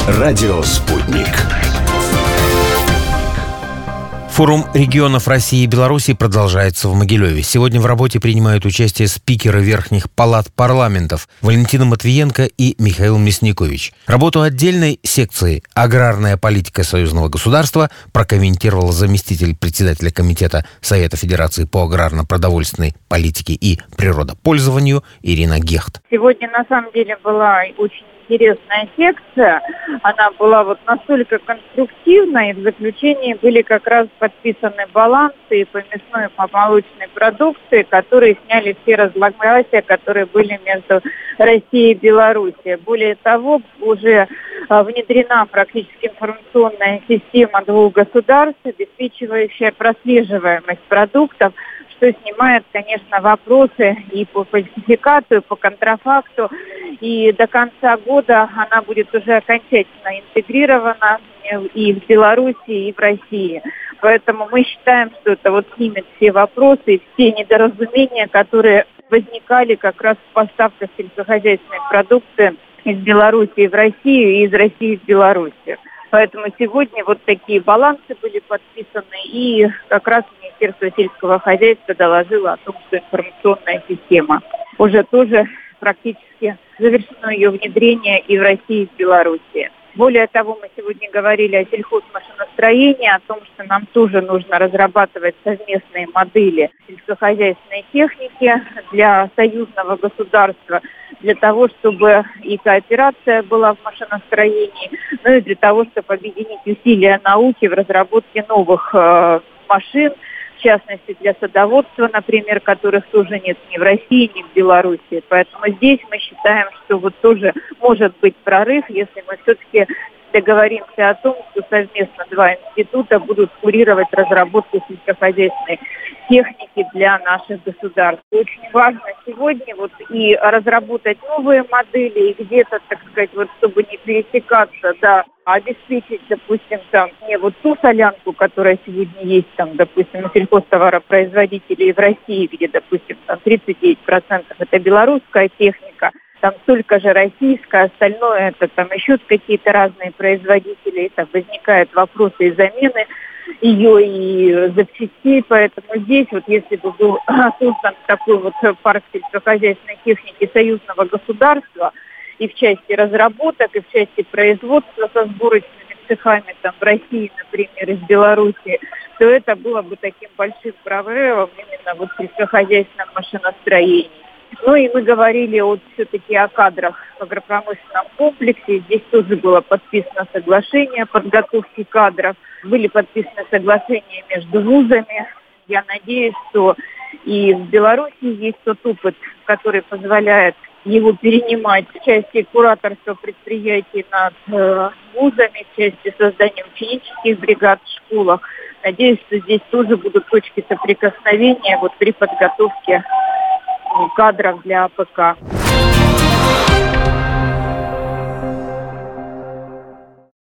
Радио «Спутник». Форум регионов России и Беларуси продолжается в Могилеве. Сегодня в работе принимают участие спикеры верхних палат парламентов Валентина Матвиенко и Михаил Мясникович. Работу отдельной секции «Аграрная политика союзного государства» прокомментировал заместитель председателя Комитета Совета Федерации по аграрно-продовольственной политике и природопользованию Ирина Гехт. Сегодня на самом деле была очень интересная секция. Она была настолько конструктивной, и в заключении были как раз подписаны балансы и по мясной, и по молочной продукции, которые сняли все разногласия, которые были между Россией и Белоруссией. Более того, уже внедрена практически информационная система двух государств, обеспечивающая прослеживаемость продуктов, что снимает, конечно, вопросы и по фальсификации, по контрафакту. И до конца года она будет уже окончательно интегрирована и в Беларуси, и в России. Поэтому мы считаем, что это снимет все вопросы и все недоразумения, которые возникали как раз в поставках сельскохозяйственной продукции из Беларуси в Россию и из России в Белоруссию. Поэтому сегодня такие балансы были подписаны, и как раз Министерство сельского хозяйства доложило о том, что информационная система уже тоже практически завершено ее внедрение и в России, и в Беларуси. Более того, мы сегодня говорили о сельхозмашиностроении, о том, что нам тоже нужно разрабатывать совместные модели сельскохозяйственной техники для союзного государства, для того, чтобы и кооперация была в машиностроении, но и для того, чтобы объединить усилия науки в разработке новых машин, в частности для садоводства, например, которых тоже нет ни в России, ни в Беларуси. Поэтому здесь мы считаем, что тоже может быть прорыв, если мы все-таки договоримся о том, что совместно два института будут курировать разработку сельскохозяйственной техники для наших государств. Очень важно сегодня и разработать новые модели, и где-то, так сказать, чтобы не пересекаться, обеспечить, допустим, не ту солянку, которая сегодня есть, допустим, у сельхозтоваропроизводителей в России, где, допустим, 39% это белорусская техника, столько же российская, остальное это еще какие-то разные производители, и возникают вопросы и замены ее, и запчастей. Поэтому здесь, если бы был создан такой парк сельскохозяйственной техники союзного государства, и в части разработок, и в части производства со сборочными цехами в России, например, из Беларуси, то это было бы таким большим прорывом именно в сельскохозяйственном машиностроении. И мы говорили все-таки о кадрах в агропромышленном комплексе. Здесь тоже было подписано соглашение о подготовке кадров. Были подписаны соглашения между вузами. Я надеюсь, что и в Беларуси есть тот опыт, который позволяет его перенимать в части кураторства предприятий над вузами, в части создания ученических бригад в школах. Надеюсь, что здесь тоже будут точки соприкосновения при подготовке кадров для АПК.